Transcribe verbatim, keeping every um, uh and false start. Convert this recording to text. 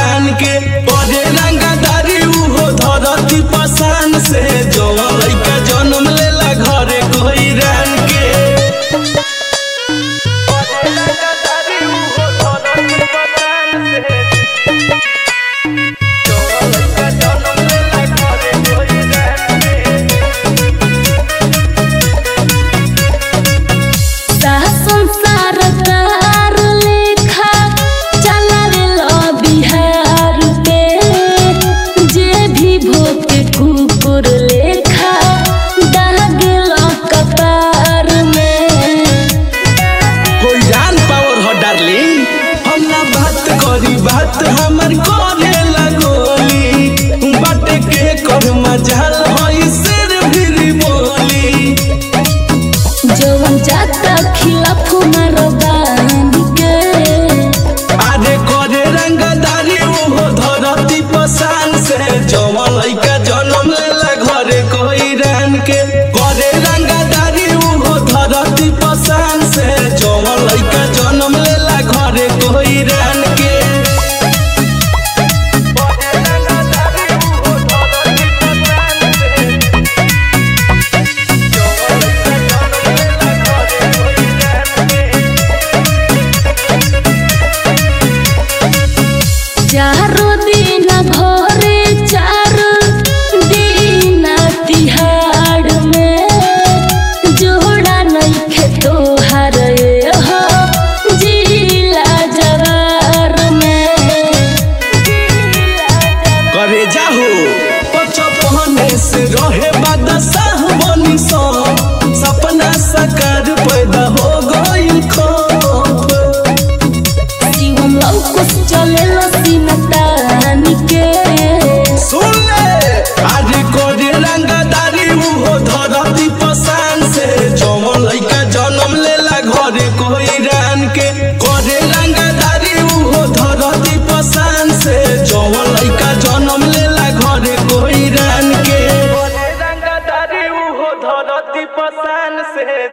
रान के पढ़े रंगदारी उहो धरती पसान से जो लइका जन्म लेला घरे कोई रान के बात हमर करे लगोली बाटे के कर मजाल होई सिर भी बोली जवन जाता खिलाफ मारो बांध के आरे करे रंगदारी उहो धरती पसान से जवन लइका जन्म लेला घरे कोई रान के करे रंगदारी उहो धरती पसान से जवन लइका जन्म लेला घरे कोई रान के चारो दिन भोरे चार दिन तिहाड़ में जोड़ा नहीं खेतो हर हो जिला जवार में करे जाहो पचपने से रहे बादशाह बनी सो सपना साकार पैदा हो गइल खौफ जीवन लौकुस चले सुन ले आज कोरे रंगदारी उहो धरती पसान से जवन लइका जन्म लेला घरे कोई रान के कोरे रंगदारी उहो धरती पसान से जवन लइका जन्म लेला घरे कोई रान के कोरे रंगदारी उहो धरती पसान से।